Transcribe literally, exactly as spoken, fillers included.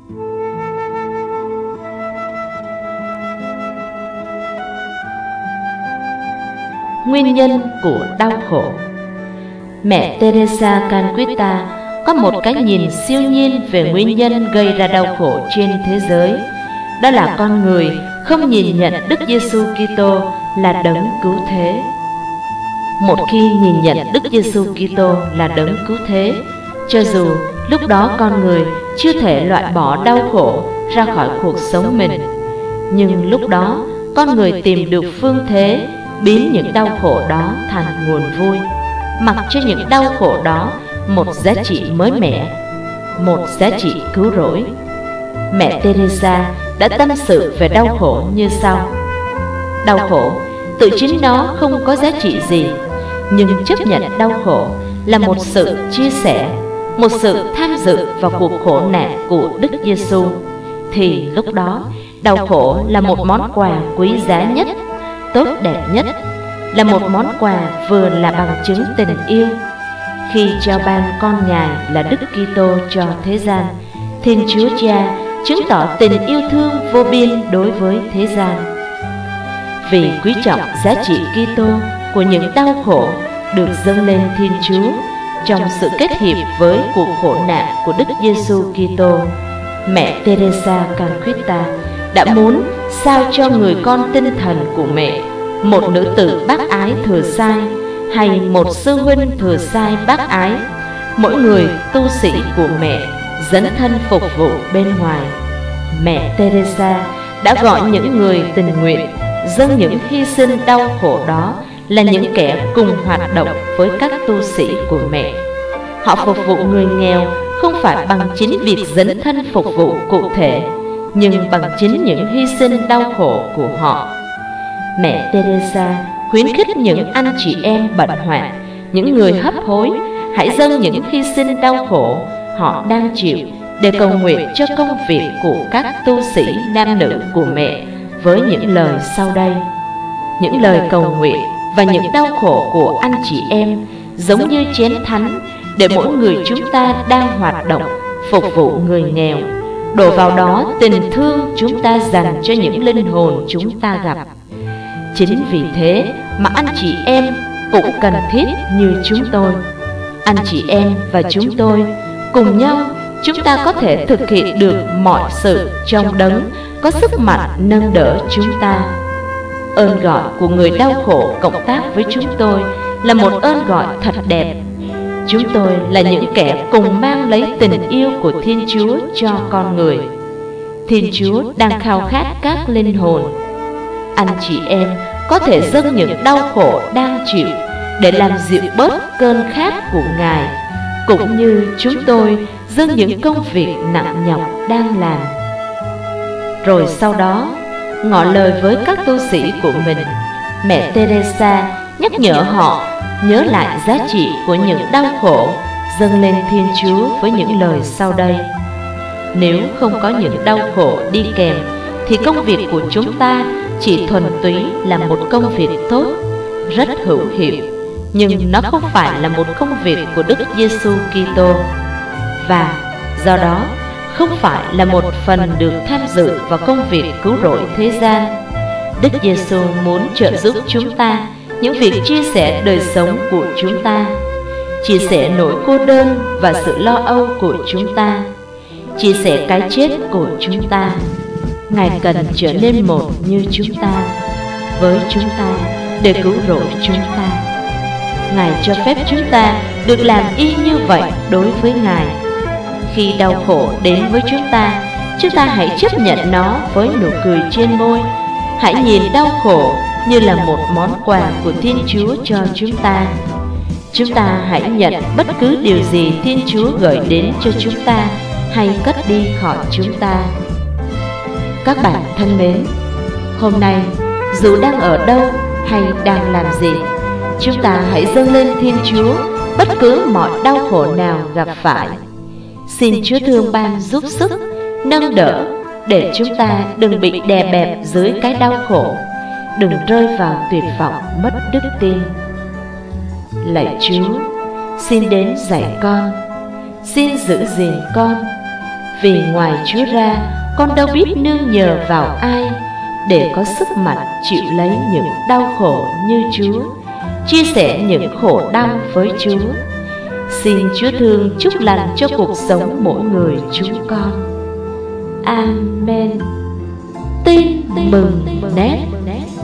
Nguyên nhân của đau khổ. Mẹ Teresa Calcutta có một cái nhìn siêu nhiên về nguyên nhân gây ra đau khổ trên thế giới. Đó là con người không nhìn nhận Đức Giêsu Kitô là đấng cứu thế. Một khi nhìn nhận Đức Giêsu Kitô là đấng cứu thế, cho dù lúc đó con người chưa thể loại bỏ đau khổ ra khỏi cuộc sống mình, nhưng lúc đó con người tìm được phương thế biến những đau khổ đó thành nguồn vui, mặc cho những đau khổ đó một giá trị mới mẻ, một giá trị cứu rỗi. Mẹ Teresa đã tâm sự về đau khổ như sau: đau khổ tự chính nó không có giá trị gì, nhưng chấp nhận đau khổ là một sự chia sẻ, một sự tham dự vào cuộc khổ nạn của Đức Giêsu, thì lúc đó đau khổ là một món quà quý giá nhất, tốt đẹp nhất, là một món quà vừa là bằng chứng tình yêu. Khi trao ban con Ngài là Đức Kitô cho thế gian, Thiên Chúa Cha chứng tỏ tình yêu thương vô biên đối với thế gian. Vì quý trọng giá trị Kitô của những đau khổ được dâng lên Thiên Chúa trong sự kết hiệp với cuộc khổ nạn của Đức Giêsu Kitô, mẹ Teresa Calcutta đã muốn sao cho người con tinh thần của mẹ, một nữ tử bác ái thừa sai hay một sư huynh thừa sai bác ái, mỗi người tu sĩ của mẹ dấn thân phục vụ bên ngoài. Mẹ Teresa đã gọi những người tình nguyện dâng những hy sinh đau khổ đó là những kẻ cùng hoạt động với các tu sĩ của mẹ. Họ phục vụ người nghèo không phải bằng chính việc dấn thân phục vụ cụ thể, nhưng bằng chính những hy sinh đau khổ của họ. Mẹ Teresa khuyến khích những anh chị em bận hoạn, những người hấp hối, hãy dâng những hy sinh đau khổ họ đang chịu để cầu nguyện cho công việc của các tu sĩ nam nữ của mẹ với những lời sau đây. Những lời cầu nguyện và những đau khổ của anh chị em giống như chén thánh để mỗi người chúng ta đang hoạt động phục vụ người nghèo, đổ vào đó tình thương chúng ta dành cho những linh hồn chúng ta gặp. Chính vì thế mà anh chị em cũng cần thiết như chúng tôi. Anh chị em và chúng tôi cùng nhau, chúng ta có thể thực hiện được mọi sự trong đấng có sức mạnh nâng đỡ chúng ta. Ơn gọi của người đau khổ cộng tác với chúng tôi là một ơn gọi thật đẹp. Chúng tôi là những kẻ cùng mang lấy tình yêu của Thiên Chúa cho con người. Thiên Chúa đang khao khát các linh hồn. Anh chị em có thể dâng những đau khổ đang chịu để làm dịu bớt cơn khát của Ngài, cũng như chúng tôi dâng những công việc nặng nhọc đang làm. Rồi sau đó, ngỏ lời với các tu sĩ của mình, mẹ Teresa nhắc nhở họ nhớ lại giá trị của những đau khổ dâng lên Thiên Chúa với những lời sau đây. Nếu không có những đau khổ đi kèm, thì công việc của chúng ta chỉ thuần túy là một công việc tốt, rất hữu hiệu, nhưng nó không phải là một công việc của Đức Giêsu Kitô, và do đó không phải là một phần được tham dự vào công việc cứu rỗi thế gian. Đức Giêsu muốn trợ giúp chúng ta những việc chia sẻ đời sống của chúng ta, chia sẻ nỗi cô đơn và sự lo âu của chúng ta, chia sẻ cái chết của chúng ta. Ngài cần trở nên một như chúng ta, với chúng ta để cứu rỗi chúng ta. Ngài cho phép chúng ta được làm y như vậy đối với Ngài. Khi đau khổ đến với chúng ta, chúng ta hãy chấp nhận nó với nụ cười trên môi. Hãy nhìn đau khổ như là một món quà của Thiên Chúa cho chúng ta. Chúng ta hãy nhận bất cứ điều gì Thiên Chúa gửi đến cho chúng ta hay cất đi khỏi chúng ta. Các bạn thân mến, hôm nay dù đang ở đâu hay đang làm gì, chúng ta hãy dâng lên Thiên Chúa bất cứ mọi đau khổ nào gặp phải. Xin Chúa thương ban giúp sức, nâng đỡ để chúng ta đừng bị đè bẹp dưới cái đau khổ, đừng rơi vào tuyệt vọng mất đức tin. Lạy Chúa, xin đến dạy con, xin giữ gìn con, Vì ngoài Chúa ra, con đâu biết nương nhờ vào ai để có sức mạnh chịu lấy những đau khổ như Chúa, chia sẻ những khổ đau với Chúa. Xin Chúa thương chúc lành cho cuộc sống mỗi người chúng con. Amen. Tin mừng nét.